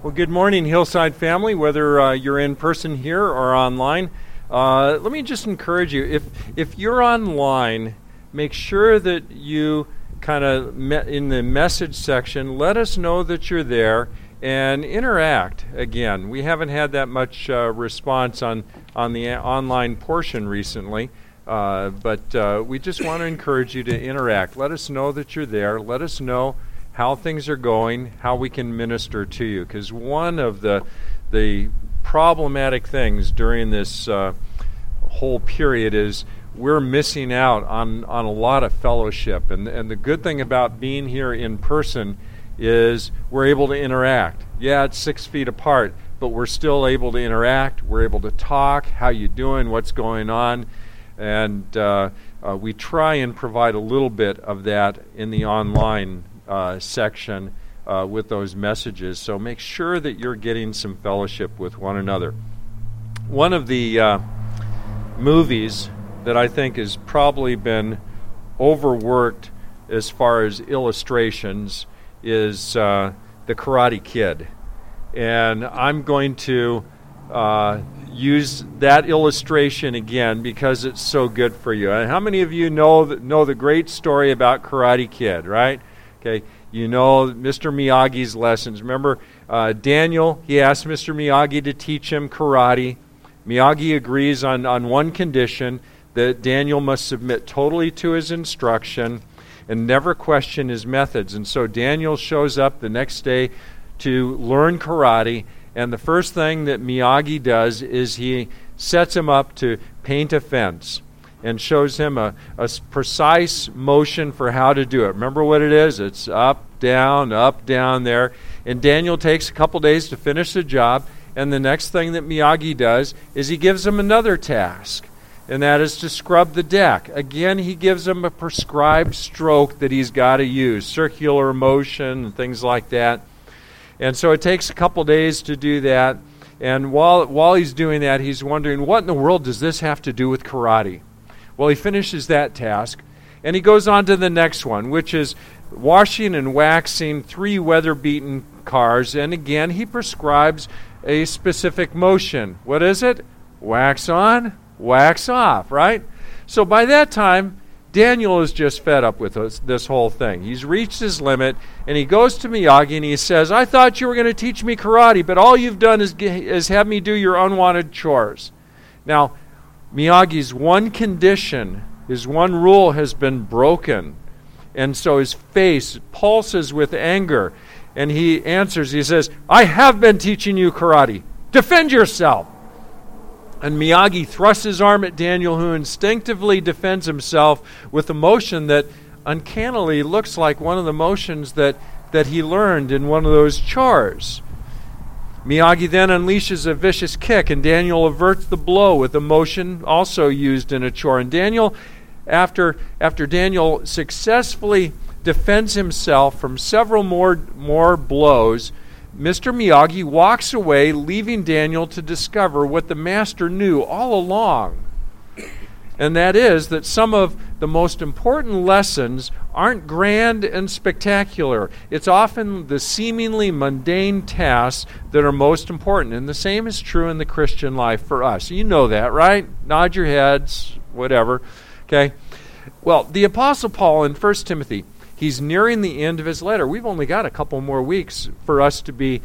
Well, good morning, Hillside family, whether you're in person here or online. Let me just encourage you, if you're online, make sure that you kind of in the message section, let us know that you're there and interact. Again, we haven't had that much response on the online portion recently, but we just want to encourage you to interact. Let us know that you're there. Let us know how things are going, how we can minister to you. Because one of the problematic things during this whole period is we're missing out on a lot of fellowship. And the good thing about being here in person is we're able to interact. Yeah, it's 6 feet apart, but we're still able to interact. We're able to talk. How you doing? What's going on? And we try and provide a little bit of that in the online section with those messages. So make sure that you're getting some fellowship with one another. One of the movies that I think has probably been overworked as far as illustrations is The Karate Kid. And I'm going to use that illustration again because it's so good for you. And how many of you know the great story about Karate Kid, right? Okay, you know Mr. Miyagi's lessons. Remember, Daniel, he asked Mr. Miyagi to teach him karate. Miyagi agrees on one condition, that Daniel must submit totally to his instruction and never question his methods. And so Daniel shows up the next day to learn karate, and the first thing that Miyagi does is he sets him up to paint a fence and shows him a precise motion for how to do it. Remember what it is? It's up, down there. And Daniel takes a couple days to finish the job, and the next thing that Miyagi does is he gives him another task, and that is to scrub the deck. Again, he gives him a prescribed stroke that he's got to use, circular motion and things like that. And so it takes a couple days to do that, and while he's doing that, he's wondering, what in the world does this have to do with karate? Well, he finishes that task, and he goes on to the next one, which is washing and waxing 3 weather-beaten cars. And again, he prescribes a specific motion. What is it? Wax on, wax off, right? So by that time, Daniel is just fed up with this whole thing. He's reached his limit, and he goes to Miyagi and he says, I thought you were going to teach me karate, but all you've done is have me do your unwanted chores. Now, Miyagi's one condition, his one rule has been broken. And so his face pulses with anger. And he answers, he says, I have been teaching you karate. Defend yourself. And Miyagi thrusts his arm at Daniel, who instinctively defends himself with a motion that uncannily looks like one of the motions that he learned in one of those chores. Miyagi then unleashes a vicious kick, and Daniel averts the blow with a motion also used in a chore. And Daniel, after Daniel successfully defends himself from several more blows, Mr. Miyagi walks away, leaving Daniel to discover what the master knew all along. And that is that some of the most important lessons aren't grand and spectacular. It's often the seemingly mundane tasks that are most important. And the same is true in the Christian life for us. You know that, right? Nod your heads, whatever. Okay? Well, the Apostle Paul in 1 Timothy, he's nearing the end of his letter. We've only got a couple more weeks for us to be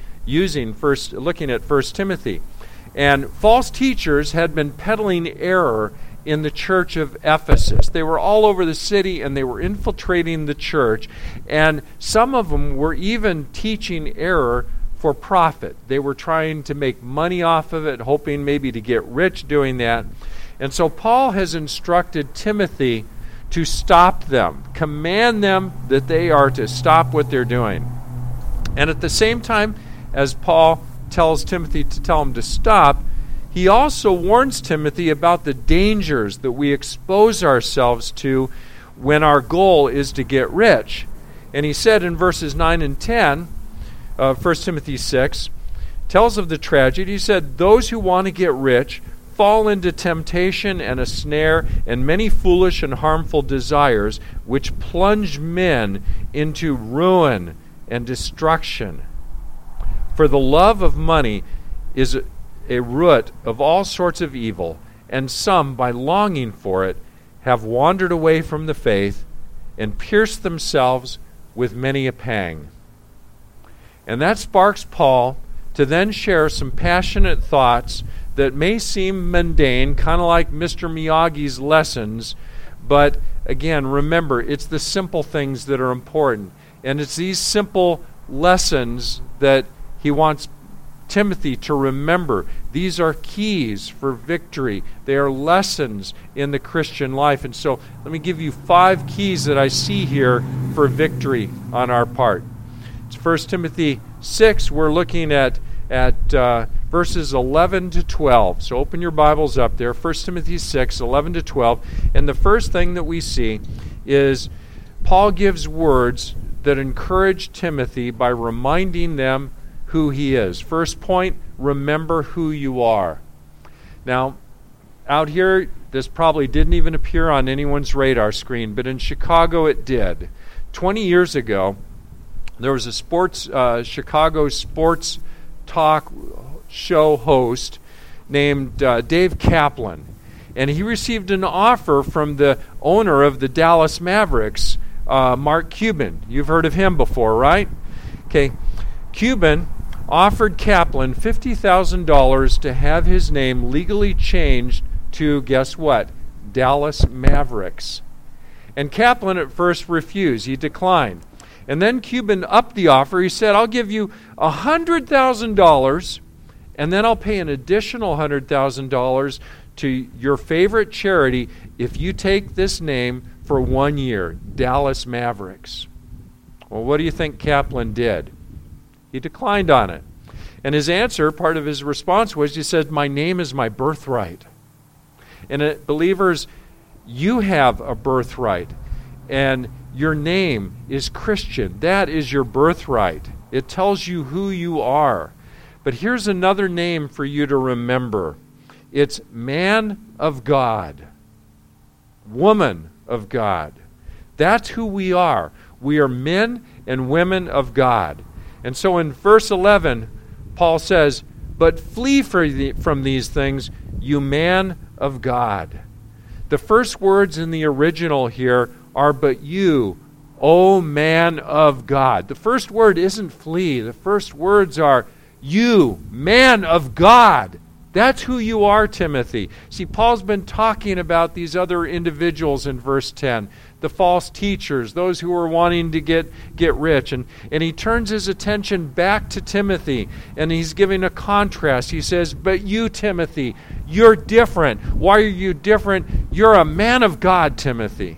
looking at 1 Timothy. And false teachers had been peddling error in the church of Ephesus. They were all over the city, and they were infiltrating the church. And some of them were even teaching error for profit. They were trying to make money off of it, hoping maybe to get rich doing that. And so Paul has instructed Timothy to stop them, command them that they are to stop what they're doing. And at the same time as Paul tells Timothy to tell him to stop, he also warns Timothy about the dangers that we expose ourselves to when our goal is to get rich. And he said in verses 9 and 10 of 1 Timothy 6, tells of the tragedy. He said, those who want to get rich fall into temptation and a snare and many foolish and harmful desires, which plunge men into ruin and destruction. For the love of money is a root of all sorts of evil, and some, by longing for it, have wandered away from the faith and pierced themselves with many a pang." And that sparks Paul to then share some passionate thoughts that may seem mundane, kind of like Mr. Miyagi's lessons, but again, remember, it's the simple things that are important. And it's these simple lessons that he wants Timothy to remember. These are keys for victory. They are lessons in the Christian life. And so let me give you 5 keys that I see here for victory on our part. It's 1 Timothy 6. We're looking at verses 11 to 12. So open your Bibles up there. 1 Timothy 6, 11 to 12. And the first thing that we see is Paul gives words that encourage Timothy by reminding them who he is. First point, remember who you are. Now, out here, this probably didn't even appear on anyone's radar screen, but in Chicago it did. 20 years ago, there was a Chicago sports talk show host named Dave Kaplan, and he received an offer from the owner of the Dallas Mavericks, Mark Cuban. You've heard of him before, right? Okay, Cuban offered Kaplan $50,000 to have his name legally changed to, guess what, Dallas Mavericks. And Kaplan at first refused. He declined. And then Cuban upped the offer. He said, "I'll give you $100,000, and then I'll pay an additional $100,000 to your favorite charity if you take this name for 1 year, Dallas Mavericks." Well, what do you think Kaplan did? He declined on it. And his answer, part of his response was, he said, "My name is my birthright." And believers, you have a birthright. And your name is Christian. That is your birthright. It tells you who you are. But here's another name for you to remember. It's man of God, woman of God. That's who we are. We are men and women of God. And so in verse 11, Paul says, "But flee from these things, you man of God." The first words in the original here are, "But you, O man of God." The first word isn't flee. The first words are, "You, man of God." That's who you are, Timothy. See, Paul's been talking about these other individuals in verse 10, the false teachers, those who are wanting to get rich. And he turns his attention back to Timothy, and he's giving a contrast. He says, "But you, Timothy, you're different." Why are you different? You're a man of God, Timothy.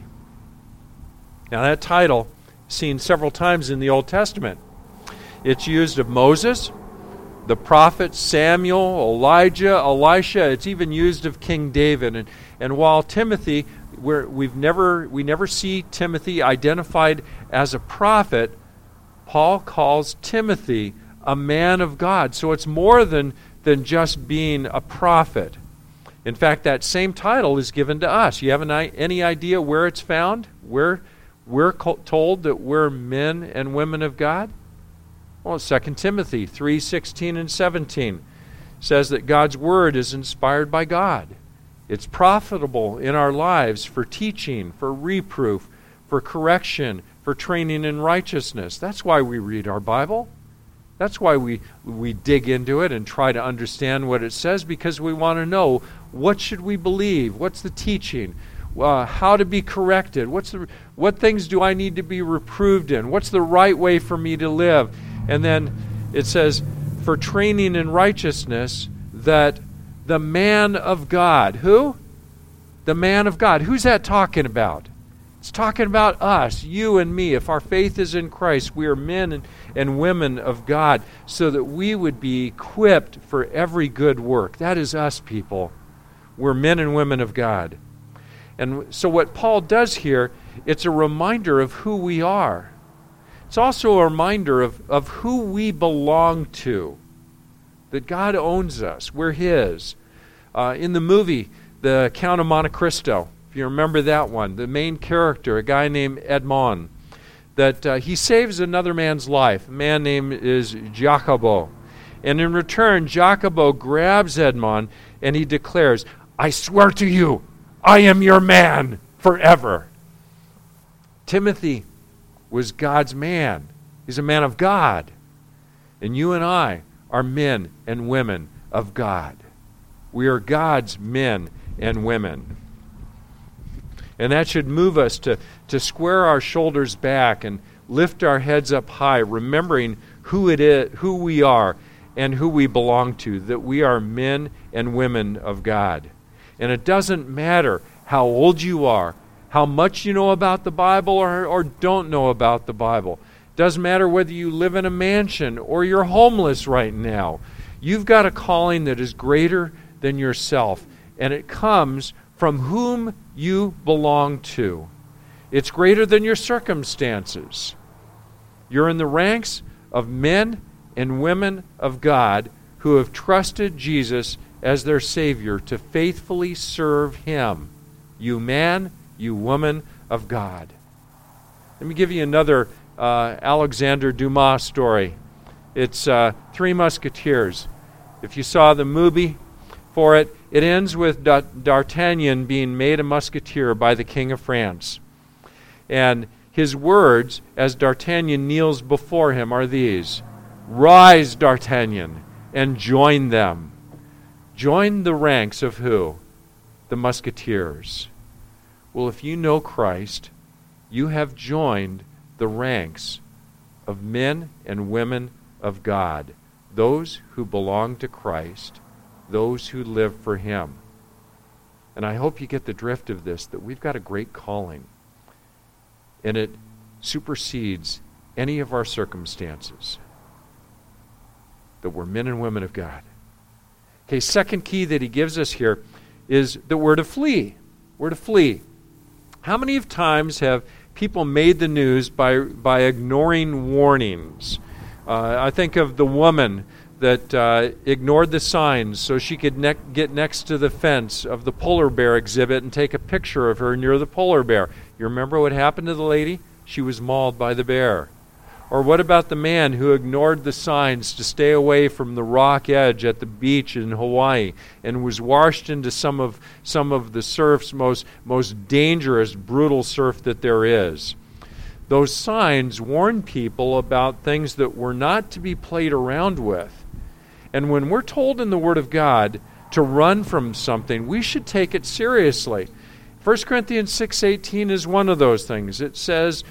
Now that title is seen several times in the Old Testament. It's used of Moses, the prophets Samuel, Elijah, Elisha. It's even used of King David. And while Timothy, we never see Timothy identified as a prophet, Paul calls Timothy a man of God. So it's more than just being a prophet. In fact, that same title is given to us. You have any idea where it's found? Where we're told that we're men and women of God? Well, 2 Timothy 3:16 and 17 says that God's word is inspired by God. It's profitable in our lives for teaching, for reproof, for correction, for training in righteousness. That's why we read our Bible. That's why we dig into it and try to understand what it says, because we want to know, what should we believe? What's the teaching? How to be corrected? What things do I need to be reproved in? What's the right way for me to live? And then it says, for training in righteousness, that the man of God. Who? The man of God. Who's that talking about? It's talking about us, you and me. If our faith is in Christ, we are men and women of God, so that we would be equipped for every good work. That is us, people. We're men and women of God. And so what Paul does here, it's a reminder of who we are. It's also a reminder of who we belong to, that God owns us. We're His. In the movie, The Count of Monte Cristo, if you remember that one, the main character, a guy named Edmond, that he saves another man's life. A man named is Jacobo. And in return, Jacobo grabs Edmond and he declares, I swear to you, I am your man forever. Timothy was God's man. He's a man of God. And you and I are men and women of God. We are God's men and women. And that should move us to square our shoulders back and lift our heads up high, remembering who it is, who we are, and who we belong to, that we are men and women of God. And it doesn't matter how old you are, how much you know about the Bible or don't know about the Bible. It doesn't matter whether you live in a mansion or you're homeless right now. You've got a calling that is greater than yourself, and it comes from whom you belong to. It's greater than your circumstances. You're in the ranks of men and women of God who have trusted Jesus as their Savior to faithfully serve Him. You man, you woman of God. Let me give you another Alexander Dumas story. It's Three Musketeers. If you saw the movie for it, it ends with D'Artagnan being made a musketeer by the King of France. And his words, as D'Artagnan kneels before him, are these: Rise, D'Artagnan, and join them. Join the ranks of who? The musketeers. Well, if you know Christ, you have joined the ranks of men and women of God, those who belong to Christ, those who live for Him. And I hope you get the drift of this, that we've got a great calling, and it supersedes any of our circumstances, that we're men and women of God. Okay, second key that he gives us here is that we're to flee. We're to flee. How many of times have people made the news by ignoring warnings? I think of the woman that ignored the signs so she could get next to the fence of the polar bear exhibit and take a picture of her near the polar bear. You remember what happened to the lady? She was mauled by the bear. Or what about the man who ignored the signs to stay away from the rock edge at the beach in Hawaii and was washed into some of the surf's most dangerous, brutal surf that there is? Those signs warn people about things that were not to be played around with. And when we're told in the Word of God to run from something, we should take it seriously. 1 Corinthians 6:18 is one of those things. It says,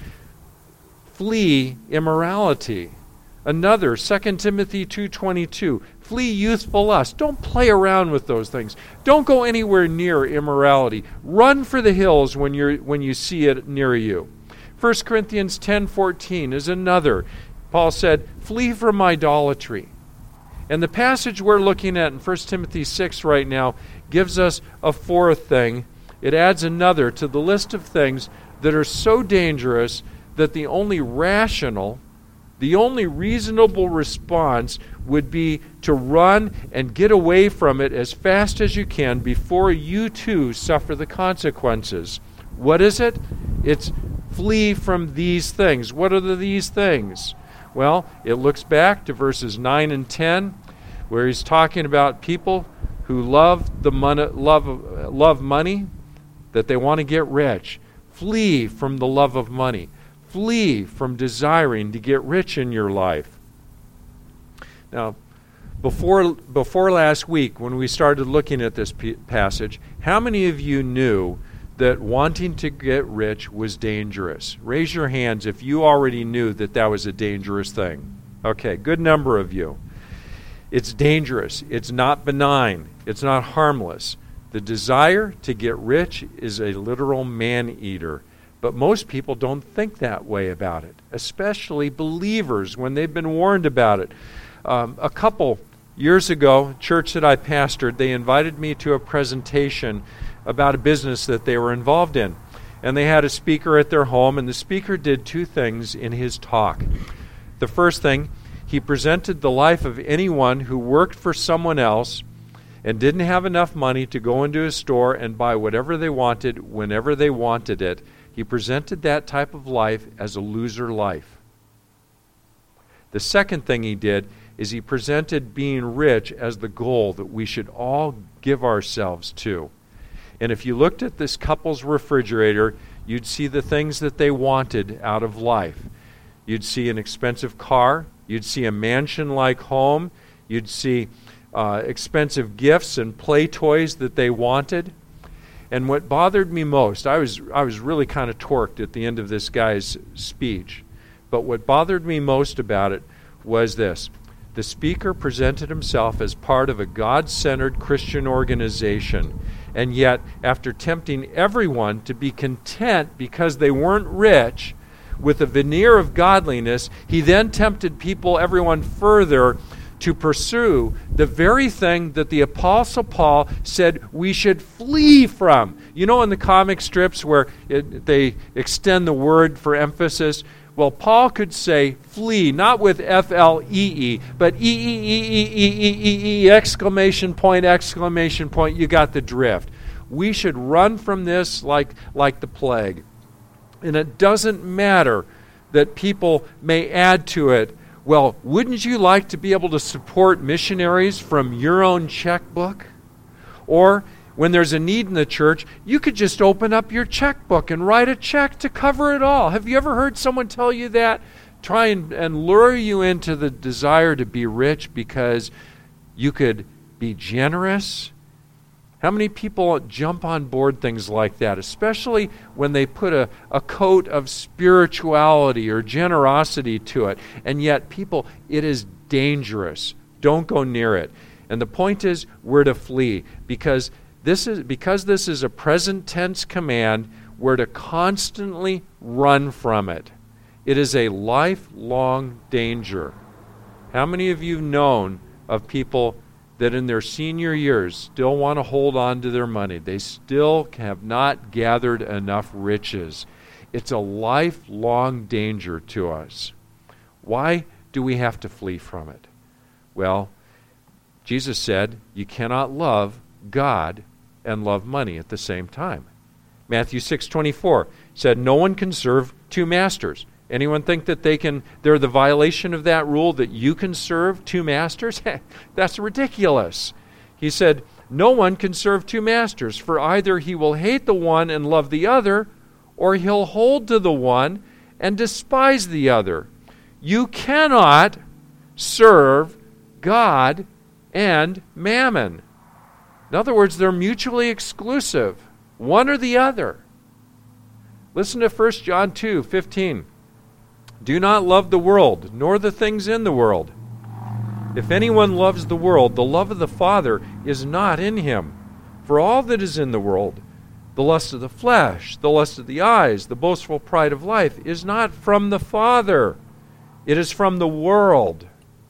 flee immorality. Another, 2 Timothy 2:22, flee youthful lust. Don't play around with those things. Don't go anywhere near immorality. Run for the hills when you see it near you. 1 Corinthians 10:14 is another. Paul said, flee from idolatry. And the passage we're looking at in 1 Timothy 6 right now gives us a fourth thing. It adds another to the list of things that are so dangerous that the only rational, the only reasonable response would be to run and get away from it as fast as you can before you too suffer the consequences. What is it? It's flee from these things. What are these things? Well, it looks back to verses 9 and 10, where he's talking about people who love money, that they want to get rich. Flee from the love of money. Flee from desiring to get rich in your life. Now, before last week, when we started looking at this passage, how many of you knew that wanting to get rich was dangerous? Raise your hands if you already knew that that was a dangerous thing. Okay, good number of you. It's dangerous. It's not benign. It's not harmless. The desire to get rich is a literal man-eater. But most people don't think that way about it, especially believers when they've been warned about it. A couple years ago, church that I pastored, they invited me to a presentation about a business that they were involved in. And they had a speaker at their home, and the speaker did two things in his talk. The first thing, he presented the life of anyone who worked for someone else and didn't have enough money to go into a store and buy whatever they wanted whenever they wanted it. He presented that type of life as a loser life. The second thing he did is he presented being rich as the goal that we should all give ourselves to. And if you looked at this couple's refrigerator, you'd see the things that they wanted out of life. You'd see an expensive car. You'd see a mansion-like home. You'd see expensive gifts and play toys that they wanted. And what bothered me most, I was really kind of torqued at the end of this guy's speech. But what bothered me most about it was this. The speaker presented himself as part of a God-centered Christian organization. And yet, after tempting everyone to be content because they weren't rich, with a veneer of godliness, he then tempted everyone further to pursue the very thing that the Apostle Paul said we should flee from. You know, in the comic strips where they extend the word for emphasis? Well, Paul could say flee, not with F-L-E-E, but E-E-E-E-E-E-E, exclamation point, exclamation point. You got the drift. We should run from this like the plague. And it doesn't matter that people may add to it, well, wouldn't you like to be able to support missionaries from your own checkbook? Or when there's a need in the church, you could just open up your checkbook and write a check to cover it all. Have you ever heard someone tell you that? Try and lure you into the desire to be rich because you could be generous. How many people jump on board things like that, especially when they put a coat of spirituality or generosity to it? And yet, people, it is dangerous. Don't go near it. And the point is, we're to flee because this is a present tense command. We're to constantly run from it. It is a lifelong danger. How many of you have known of people that in their senior years still want to hold on to their money? They still have not gathered enough riches. It's a lifelong danger to us. Why do we have to flee from it? Well, Jesus said you cannot love God and love money at the same time. Matthew 6:24 said no one can serve two masters. Anyone think that they're the violation of that rule, that you can serve two masters? That's ridiculous. He said, no one can serve two masters, for either he will hate the one and love the other, or he'll hold to the one and despise the other. You cannot serve God and mammon. In other words, they're mutually exclusive, one or the other. Listen to 1 John 2:15. Do not love the world, nor the things in the world. If anyone loves the world, the love of the Father is not in him. For all that is in the world, the lust of the flesh, the lust of the eyes, the boastful pride of life, is not from the Father. It is from the world.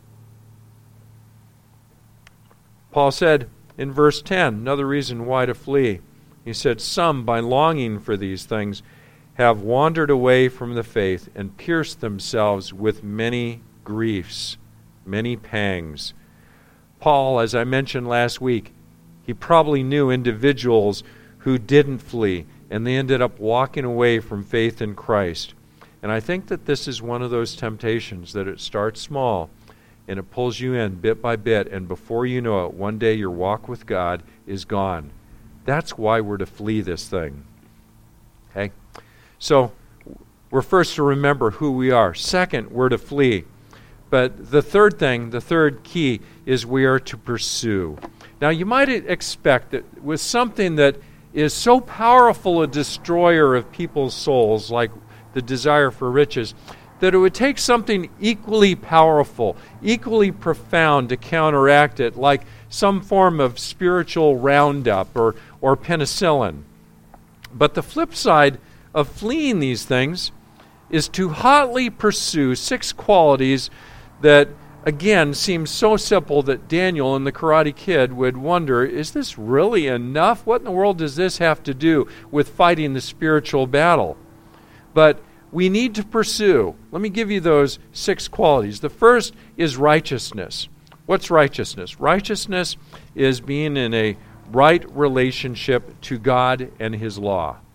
Paul said in verse 10, another reason why to flee. He said, some, by longing for these things, have wandered away from the faith and pierced themselves with many griefs, many pangs. Paul, as I mentioned last week, he probably knew individuals who didn't flee, and they ended up walking away from faith in Christ. And I think that this is one of those temptations, that it starts small, and it pulls you in bit by bit, and before you know it, one day your walk with God is gone. That's why we're to flee this thing. Okay? So, we're first to remember who we are. Second, we're to flee. But the third thing, the third key, is we are to pursue. Now, you might expect that with something that is so powerful a destroyer of people's souls, like the desire for riches, that it would take something equally powerful, equally profound to counteract it, like some form of spiritual roundup or penicillin. But the flip side of fleeing these things is to hotly pursue 6 qualities that, again, seem so simple that Daniel and the Karate Kid would wonder, is this really enough? What in the world does this have to do with fighting the spiritual battle? But we need to pursue. Let me give you those 6 qualities. The first is righteousness. What's righteousness? Righteousness is being in a right relationship to God and His law.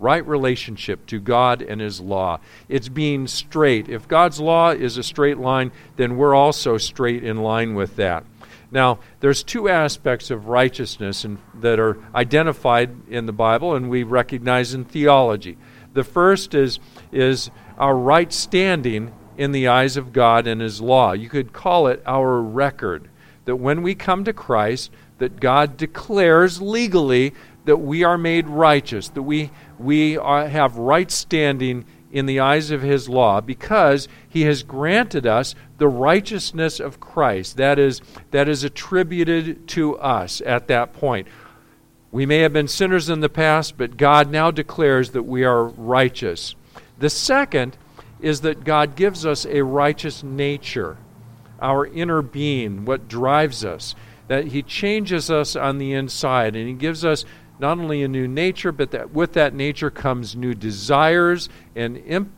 right relationship to God and His law. It's being straight. If God's law is a straight line, then we're also straight in line with that. Now, there's two aspects of righteousness that are identified in the Bible and we recognize in theology. The first is our right standing in the eyes of God and His law. You could call it our record. That when we come to Christ, that God declares legally that we are made righteous, that we have right standing in the eyes of His law because He has granted us the righteousness of Christ. That is attributed to us at that point. We may have been sinners in the past, but God now declares that we are righteous. The second is that God gives us a righteous nature, our inner being, what drives us, that He changes us on the inside, and He gives us not only a new nature, but that with that nature comes new desires and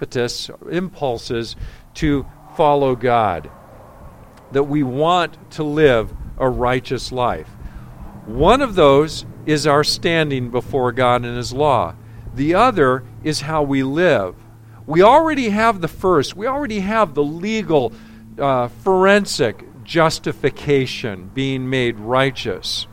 impulses to follow God, that we want to live a righteous life. One of those is our standing before God and His law. The other is how we live. We already have the first. We already have the legal, forensic justification, being made righteous.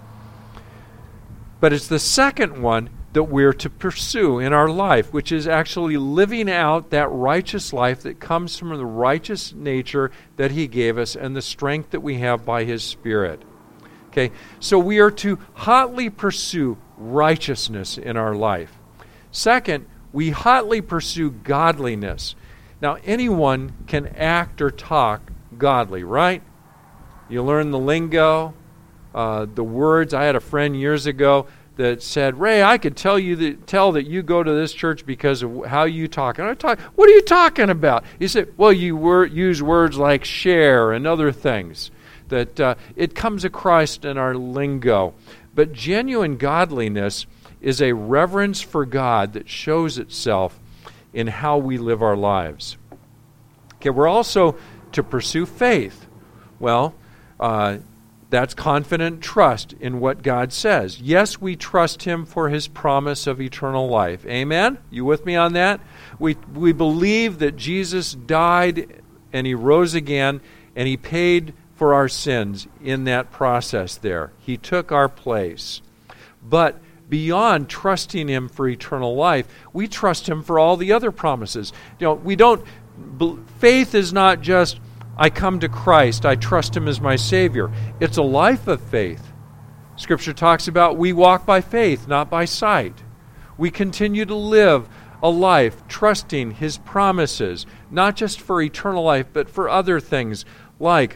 But it's the second one that we're to pursue in our life, which is actually living out that righteous life that comes from the righteous nature that He gave us and the strength that we have by His Spirit. Okay, so we are to hotly pursue righteousness in our life. Second, we hotly pursue godliness. Now, anyone can act or talk godly, right? You learn the lingo, the words. I had a friend years ago that said, "Ray, I could tell that you go to this church because of how you talk." And I talk, "What are you talking about?" He said, "Well, you use words like share and other things that it comes across in our lingo." But genuine godliness is a reverence for God that shows itself in how we live our lives. Okay, we're also to pursue faith. Well, that's confident trust in what God says. Yes, we trust Him for His promise of eternal life. Amen? You with me on that? We believe that Jesus died and He rose again and He paid for our sins in that process there. He took our place. But beyond trusting Him for eternal life, we trust Him for all the other promises. Faith is not just, I come to Christ, I trust Him as my Savior. It's a life of faith. Scripture talks about we walk by faith, not by sight. We continue to live a life trusting His promises, not just for eternal life, but for other things, like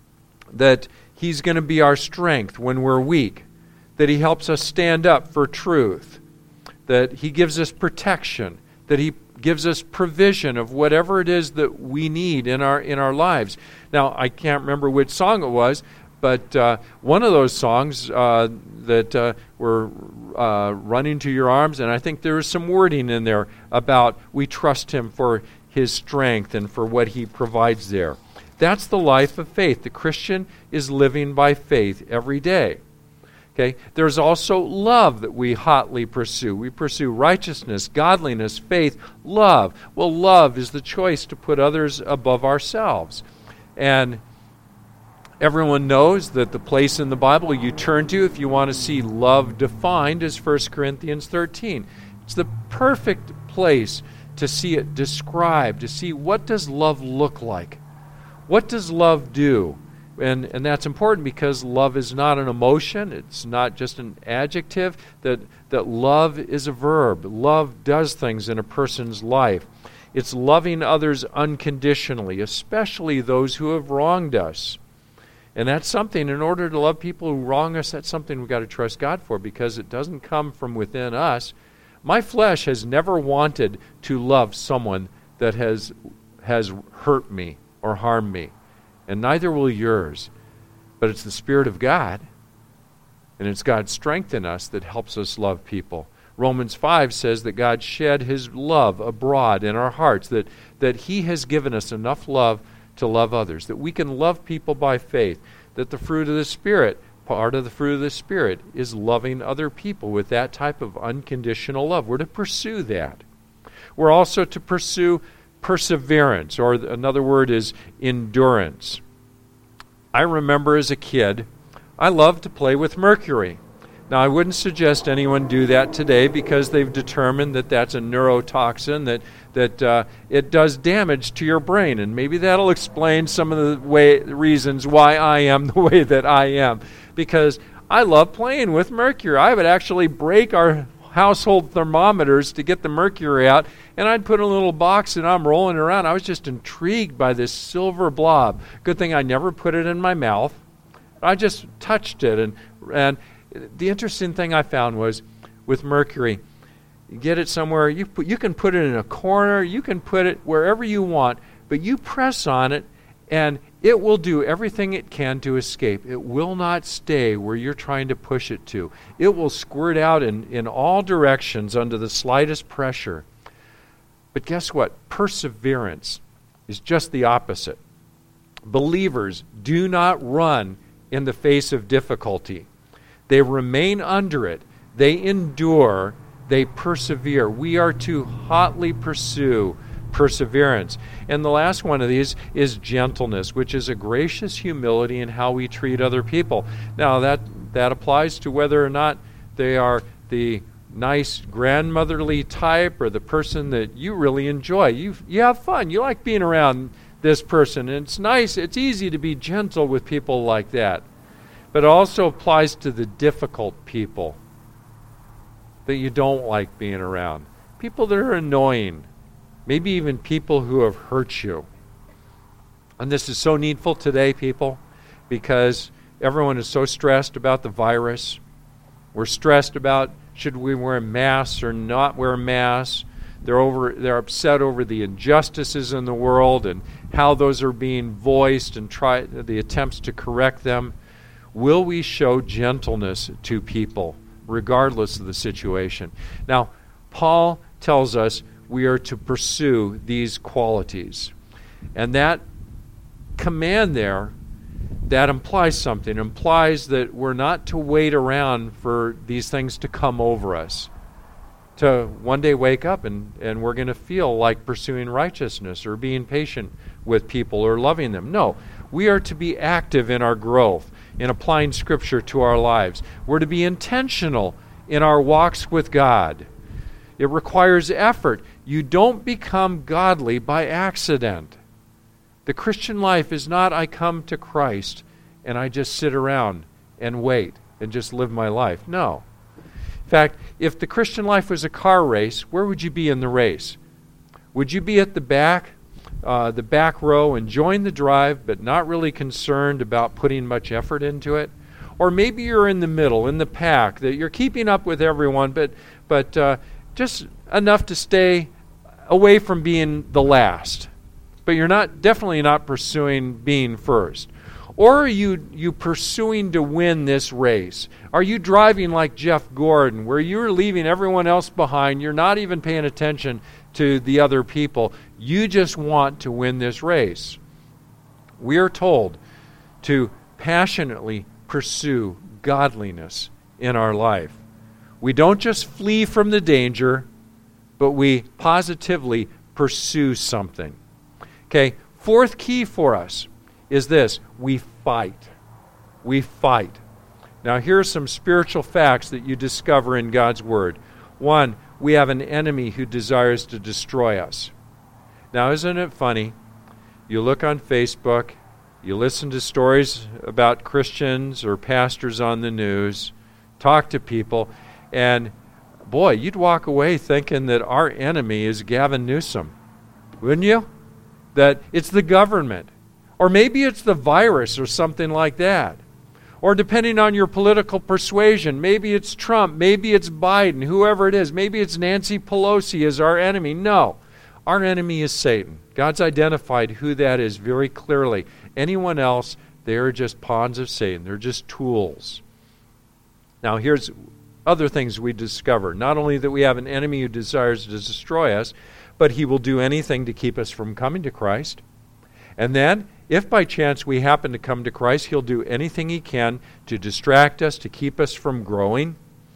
that He's going to be our strength when we're weak, that He helps us stand up for truth, that He gives us protection, that He gives us provision of whatever it is that we need in our lives. Now, I can't remember which song it was, but one of those songs that were Running to Your Arms, and I think there was some wording in there about we trust Him for His strength and for what He provides there. That's the life of faith. The Christian is living by faith every day. Okay? There's also love that we hotly pursue. We pursue righteousness, godliness, faith, love. Well, love is the choice to put others above ourselves. And everyone knows that the place in the Bible you turn to if you want to see love defined is 1 Corinthians 13. It's the perfect place to see it described, to see what does love look like. What does love do? And that's important because love is not an emotion. It's not just an adjective. That love is a verb. Love does things in a person's life. It's loving others unconditionally, especially those who have wronged us. And that's something, in order to love people who wrong us, that's something we've got to trust God for because it doesn't come from within us. My flesh has never wanted to love someone that has hurt me or harmed me. And neither will yours. But it's the Spirit of God, and it's God's strength in us that helps us love people. Romans 5 says that God shed His love abroad in our hearts, that He has given us enough love to love others, that we can love people by faith, that the fruit of the Spirit part of the fruit of the Spirit is loving other people with that type of unconditional love. We're to pursue that. We're also to pursue perseverance, or another word is endurance. I remember as a kid, I loved to play with mercury. Now, I wouldn't suggest anyone do that today because they've determined that that's a neurotoxin, that it does damage to your brain. And maybe that'll explain some of the reasons why I am the way that I am. Because I love playing with mercury. I would actually break our household thermometers to get the mercury out, and I'd put in a little box and I'm rolling around. I was just intrigued by this silver blob. Good thing I never put it in my mouth. I just touched it, and the interesting thing I found was with mercury, you get it somewhere, you can put it in a corner, you can put it wherever you want, but you press on it and it will do everything it can to escape. It will not stay where you're trying to push it to. It will squirt out in all directions under the slightest pressure. But guess what? Perseverance is just the opposite. Believers do not run in the face of difficulty. They remain under it. They endure. They persevere. We are to hotly pursue perseverance. And the last one of these is gentleness, which is a gracious humility in how we treat other people. Now, that applies to whether or not they are the nice grandmotherly type or the person that you really enjoy. You have fun. You like being around this person. And it's nice. It's easy to be gentle with people like that. But it also applies to the difficult people that you don't like being around. People that are annoying. Maybe even people who have hurt you. And this is so needful today, people, because everyone is so stressed about the virus. We're stressed about should we wear masks or not wear masks. They're upset over the injustices in the world and how those are being voiced and the attempts to correct them. Will we show gentleness to people, regardless of the situation? Now, Paul tells us we are to pursue these qualities. And that command there, that implies something. It implies that we're not to wait around for these things to come over us. To one day wake up and we're going to feel like pursuing righteousness or being patient with people or loving them. No, we are to be active in our growth, in applying Scripture to our lives. We're to be intentional in our walks with God. It requires effort. You don't become godly by accident. The Christian life is not I come to Christ and I just sit around and wait and just live my life. No. In fact, if the Christian life was a car race, where would you be in the race? Would you be at the back row, enjoying the drive, but not really concerned about putting much effort into it? Or maybe you're in the middle, in the pack, that you're keeping up with everyone, but just enough to stay away from being the last. But you're definitely not pursuing being first. Or are you pursuing to win this race? Are you driving like Jeff Gordon, where you're leaving everyone else behind? You're not even paying attention to the other people. You just want to win this race. We are told to passionately pursue godliness in our life. We don't just flee from the danger, but we positively pursue something. Okay, fourth key for us is this: we fight. We fight. Now, here are some spiritual facts that you discover in God's Word. One, we have an enemy who desires to destroy us. Now, isn't it funny? You look on Facebook, you listen to stories about Christians or pastors on the news, talk to people, and boy, you'd walk away thinking that our enemy is Gavin Newsom, wouldn't you? That it's the government. Or maybe it's the virus or something like that. Or depending on your political persuasion, maybe it's Trump, maybe it's Biden, whoever it is. Maybe it's Nancy Pelosi as our enemy. No, our enemy is Satan. God's identified who that is very clearly. Anyone else, they are just pawns of Satan. They're just tools. Now, here's other things we discover. Not only that we have an enemy who desires to destroy us, but he will do anything to keep us from coming to Christ. And then If by chance we happen to come to Christ, he'll do anything he can to distract us, to keep us from growing.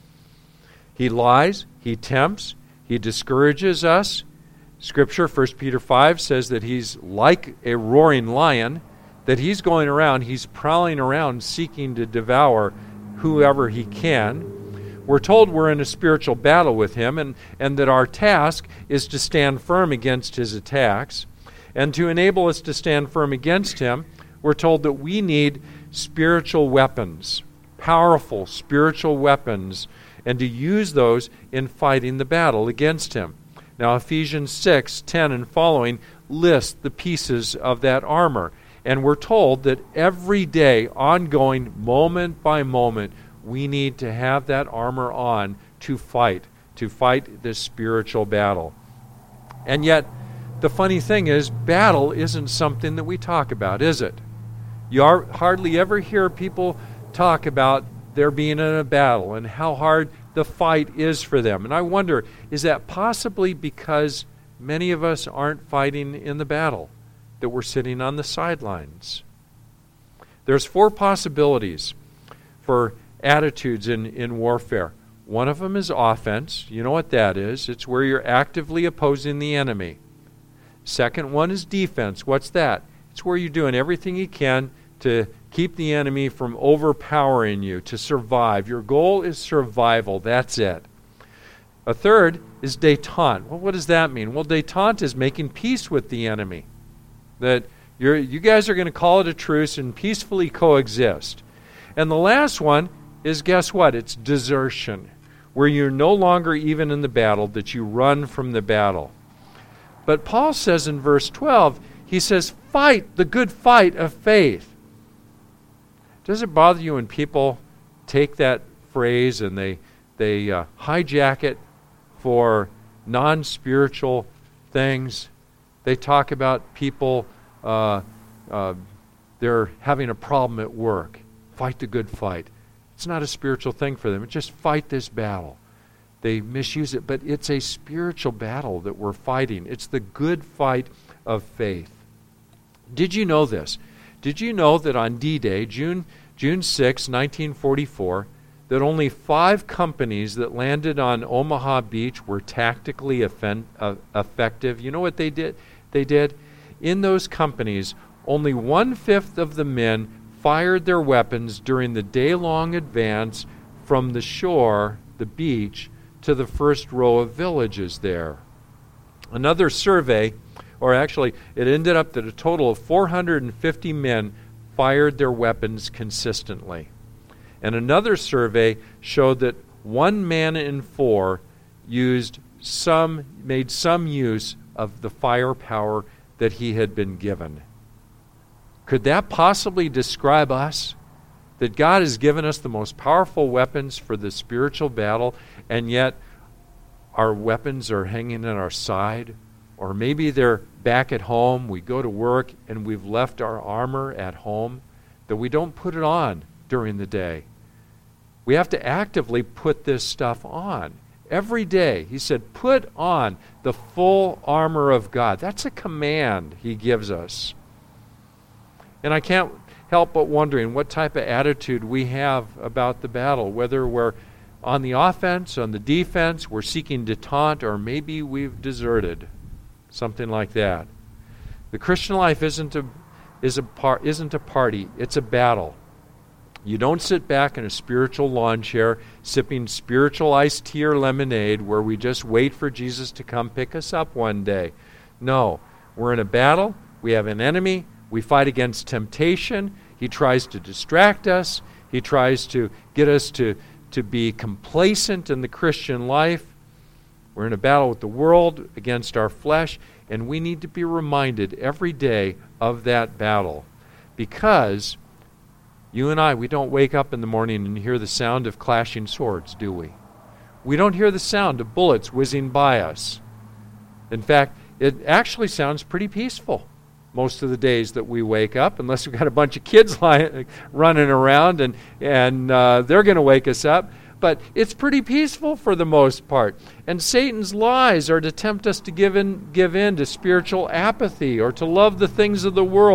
He lies, he tempts, he discourages us. Scripture, 1 Peter 5, says that he's like a roaring lion, that he's going around, he's prowling around seeking to devour whoever he can. We're told we're in a spiritual battle with him, and that our task is to stand firm against his attacks. And to enable us to stand firm against him, we're told that we need spiritual weapons, powerful spiritual weapons, and to use those in fighting the battle against him. Now, Ephesians 6:10 and following list the pieces of that armor. And we're told that every day, ongoing, moment by moment, we need to have that armor on to fight this spiritual battle. And yet, the funny thing is, battle isn't something that we talk about, is it? You hardly ever hear people talk about their being in a battle and how hard the fight is for them. And I wonder, is that possibly because many of us aren't fighting in the battle, that we're sitting on the sidelines? There's 4 possibilities for attitudes in warfare. One of them is offense. You know what that is. It's where you're actively opposing the enemy. Second one is defense. What's that? It's where you're doing everything you can to keep the enemy from overpowering you, to survive. Your goal is survival. That's it. A third is détente. Well, what does that mean? Well, détente is making peace with the enemy. That you guys are going to call it a truce and peacefully coexist. And the last one is, guess what? It's desertion, where you're no longer even in the battle, that you run from the battle. But Paul says in verse 12, he says, fight the good fight of faith. Does it bother you when people take that phrase and they hijack it for non-spiritual things? They talk about people, they're having a problem at work. Fight the good fight. It's not a spiritual thing for them. It's just fight this battle. They misuse it, but it's a spiritual battle that we're fighting. It's the good fight of faith. Did you know this? Did you know that on D-Day, June 6, 1944, that only 5 companies that landed on Omaha Beach were tactically effective? You know what they did? In those companies, only 1/5 of the men fired their weapons during the day-long advance from the shore, the beach, to the first row of villages there. Another survey, or actually it ended up that a total of 450 men fired their weapons consistently. And another survey showed that 1 man in 4 made some use of the firepower that he had been given. Could that possibly describe us? That God has given us the most powerful weapons for the spiritual battle, and yet our weapons are hanging at our side, or maybe they're back at home. We go to work and we've left our armor at home, that we don't put it on during the day. We have to actively put this stuff on. Every day, he said, put on the full armor of God. That's a command he gives us. And I can't help but wondering what type of attitude we have about the battle, whether we're on the offense, on the defense, we're seeking détente, or maybe we've deserted, something like that. The Christian life isn't a party, it's a battle. You don't sit back in a spiritual lawn chair sipping spiritual iced tea or lemonade where we just wait for Jesus to come pick us up one day. No, we're in a battle, we have an enemy, we fight against temptation. He tries to distract us. He tries to get us to be complacent in the Christian life. We're in a battle with the world against our flesh, and we need to be reminded every day of that battle. Because you and I, we don't wake up in the morning and hear the sound of clashing swords, do we? We don't hear the sound of bullets whizzing by us. In fact, it actually sounds pretty peaceful most of the days that we wake up, unless we've got a bunch of kids running around and they're going to wake us up. But it's pretty peaceful for the most part. And Satan's lies are to tempt us to give in to spiritual apathy or to love the things of the world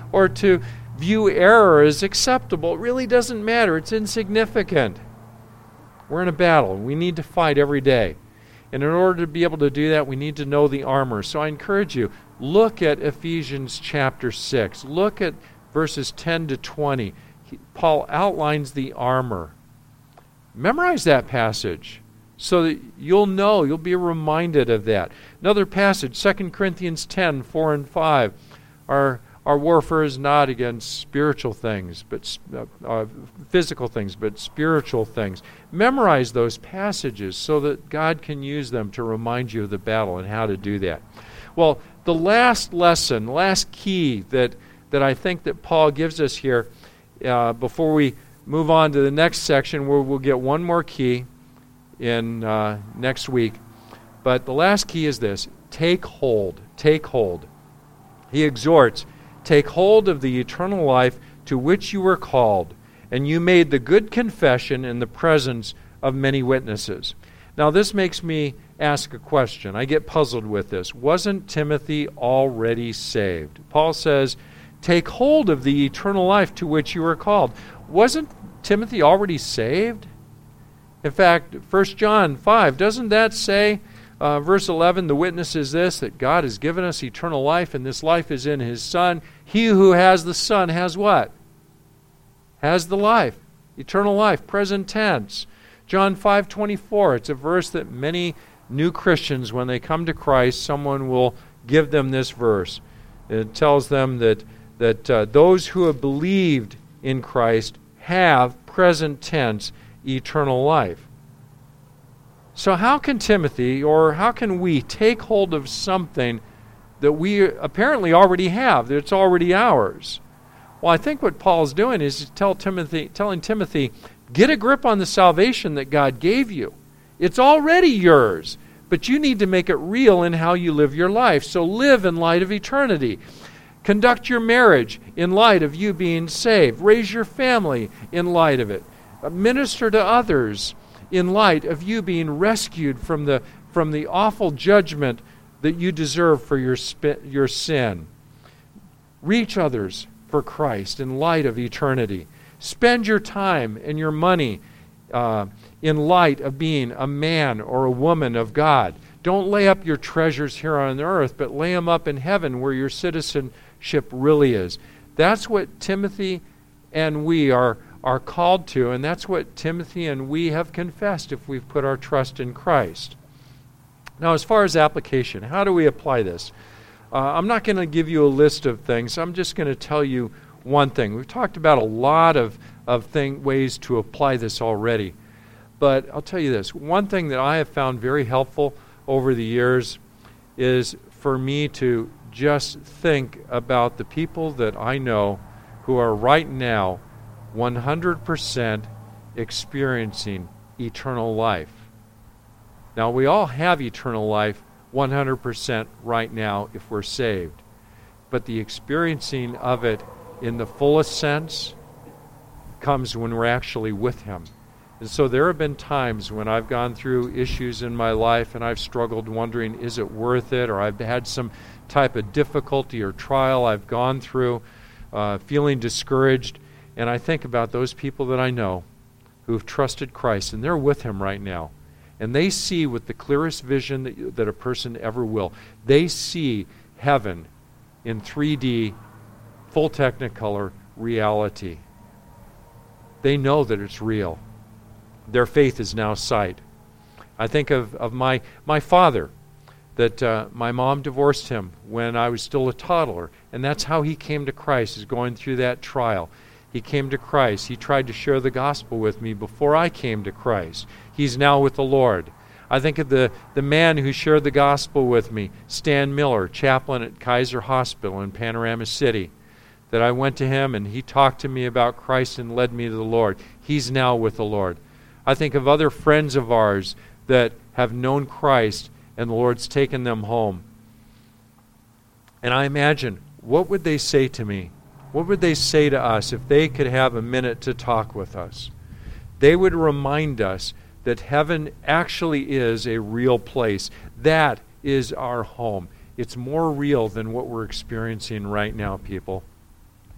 or to view error as acceptable. It really doesn't matter. It's insignificant. We're in a battle. We need to fight every day. And in order to be able to do that, we need to know the armor. So I encourage you, look at Ephesians chapter 6. Look at verses 10 to 20. Paul outlines the armor. Memorize that passage so that you'll be reminded of that. Another passage, 2 Corinthians 10, 4 and 5. Our warfare is not against spiritual things, but physical things, but spiritual things. Memorize those passages so that God can use them to remind you of the battle and how to do that. Well, the last lesson, last key that I think that Paul gives us here, before we move on to the next section where we'll get one more key in next week. But the last key is this: take hold. Take hold. He exhorts, take hold of the eternal life to which you were called, and you made the good confession in the presence of many witnesses. Now this makes me ask a question. I get puzzled with this. Wasn't Timothy already saved? Paul says, take hold of the eternal life to which you were called. Wasn't Timothy already saved? In fact, 1 John 5, doesn't that say, verse 11, the witness is this, that God has given us eternal life, and this life is in His Son. He who has the Son has what? Has the life. Eternal life, present tense. John 5:24, it's a verse that many new Christians, when they come to Christ, someone will give them this verse. It tells them that those who have believed in Christ have, present tense, eternal life. So how can Timothy, or how can we take hold of something that we apparently already have, that it's already ours? Well, I think what Paul's doing is telling Timothy, get a grip on the salvation that God gave you. It's already yours, but you need to make it real in how you live your life. So live in light of eternity. Conduct your marriage in light of you being saved. Raise your family in light of it. Minister to others in light of you being rescued from the awful judgment that you deserve for your sin. Reach others for Christ in light of eternity. Spend your time and your money in light of being a man or a woman of God. Don't lay up your treasures here on earth, but lay them up in heaven where your citizenship really is. That's what Timothy and we are called to, and that's what Timothy and we have confessed if we've put our trust in Christ. Now, as far as application, how do we apply this? I'm not going to give you a list of things. I'm just going to tell you one thing. We've talked about a lot of ways to apply this already. But I'll tell you this. One thing that I have found very helpful over the years is for me to just think about the people that I know who are right now 100% experiencing eternal life. Now, we all have eternal life 100% right now if we're saved. But the experiencing of it in the fullest sense comes when we're actually with Him. And so there have been times when I've gone through issues in my life and I've struggled wondering, is it worth it? Or I've had some type of difficulty or trial I've gone through, feeling discouraged. And I think about those people that I know who've trusted Christ, and they're with Him right now. And they see with the clearest vision that a person ever will. They see heaven in 3D, full Technicolor reality. They know that it's real. Their faith is now sight. I think of my father, that my mom divorced him when I was still a toddler, and that's how he came to Christ, is going through that trial. He came to Christ. He tried to share the gospel with me before I came to Christ. He's now with the Lord. I think of the man who shared the gospel with me, Stan Miller, chaplain at Kaiser Hospital in Panorama City, that I went to him and he talked to me about Christ and led me to the Lord. He's now with the Lord. I think of other friends of ours that have known Christ and the Lord's taken them home. And I imagine, what would they say to me? What would they say to us if they could have a minute to talk with us? They would remind us that heaven actually is a real place. That is our home. It's more real than what we're experiencing right now, people.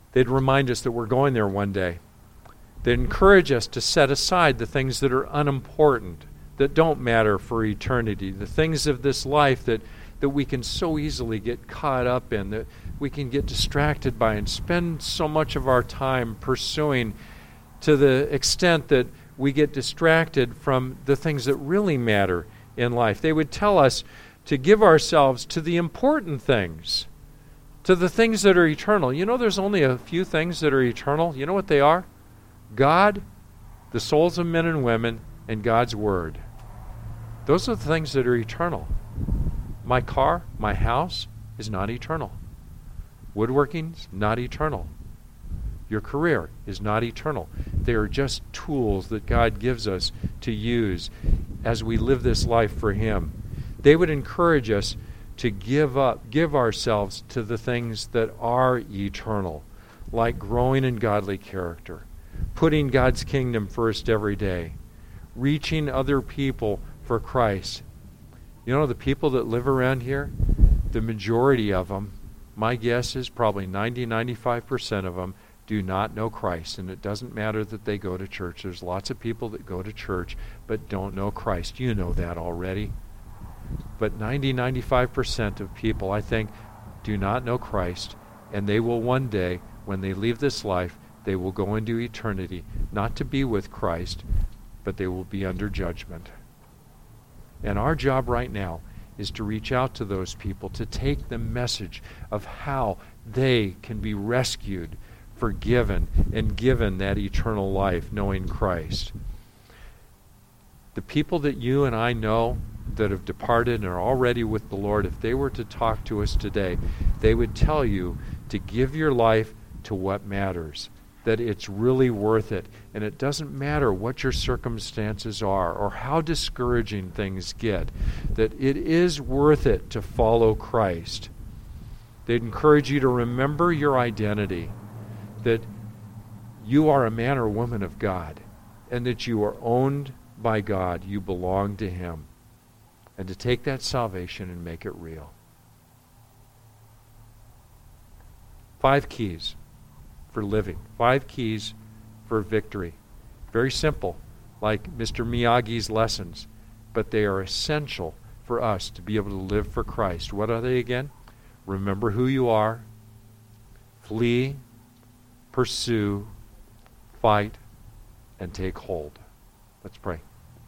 They'd remind us that we're going there one day. They'd encourage us to set aside the things that are unimportant, that don't matter for eternity, the things of this life that we can so easily get caught up in, that we can get distracted by and spend so much of our time pursuing, to the extent that we get distracted from the things that really matter in life. They would tell us to give ourselves to the important things, to the things that are eternal. You know, there's only a few things that are eternal. You know what they are? God, the souls of men and women, and God's Word. Those are the things that are eternal. My car, my house is not eternal. Woodworking's not eternal. Your career is not eternal. They are just tools that God gives us to use as we live this life for Him. They would encourage us to give ourselves to the things that are eternal, like growing in godly character, putting God's kingdom first every day, reaching other people for Christ. You know, the people that live around here, the majority of them, my guess is probably 95% of them, do not know Christ. And it doesn't matter that they go to church. There's lots of people that go to church but don't know Christ. You know that already. But 95% of people, I think, do not know Christ. And they will one day, when they leave this life, they will go into eternity, not to be with Christ, but they will be under judgment. And our job right now is to reach out to those people, to take the message of how they can be rescued, forgiven, and given that eternal life, knowing Christ. The people that you and I know that have departed and are already with the Lord, if they were to talk to us today, they would tell you to give your life to what matters, that it's really worth it. And it doesn't matter what your circumstances are or how discouraging things get, that it is worth it to follow Christ. They'd encourage you to remember your identity, that you are a man or woman of God, and that you are owned by God. You belong to Him. And to take that salvation and make it real. 5 keys for living. 5 keys for victory. Very simple, like Mr. Miyagi's lessons, but they are essential for us to be able to live for Christ. What are they again? Remember who you are. Flee, pursue, fight, and take hold. Let's pray.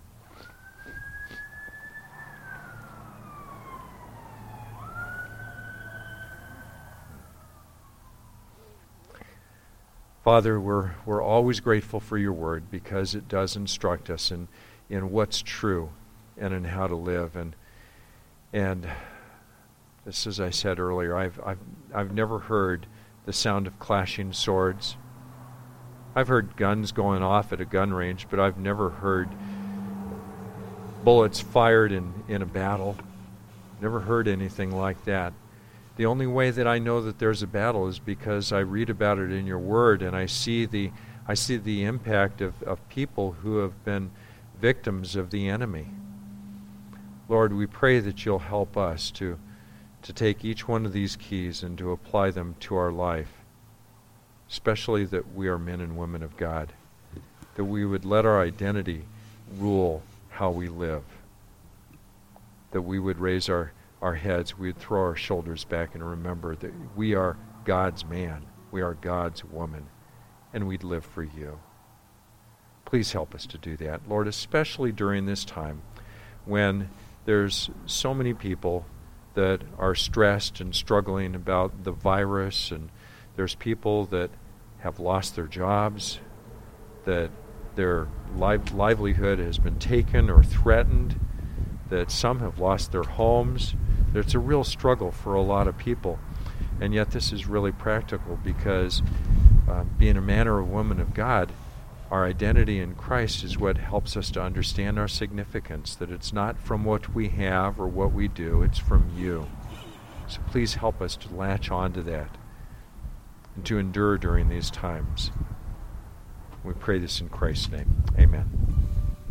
Father, we're always grateful for your word because it does instruct us in what's true and in how to live. And just as I said earlier, I've never heard the sound of clashing swords. I've heard guns going off at a gun range, but I've never heard bullets fired in a battle. Never heard anything like that. The only way that I know that there's a battle is because I read about it in your word, and I see the impact of people who have been victims of the enemy. Lord, we pray that you'll help us to take each one of these keys and to apply them to our life, especially that we are men and women of God, that we would let our identity rule how we live, that we would raise our heads, we would throw our shoulders back and remember that we are God's man, we are God's woman, and we'd live for you. Please help us to do that, Lord, especially during this time when there's so many people that are stressed and struggling about the virus, and there's people that have lost their jobs, that their livelihood has been taken or threatened, that some have lost their homes. It's a real struggle for a lot of people. And yet this is really practical because being a man or a woman of God, our identity in Christ is what helps us to understand our significance, that it's not from what we have or what we do, it's from you. So please help us to latch on to that and to endure during these times. We pray this in Christ's name. Amen.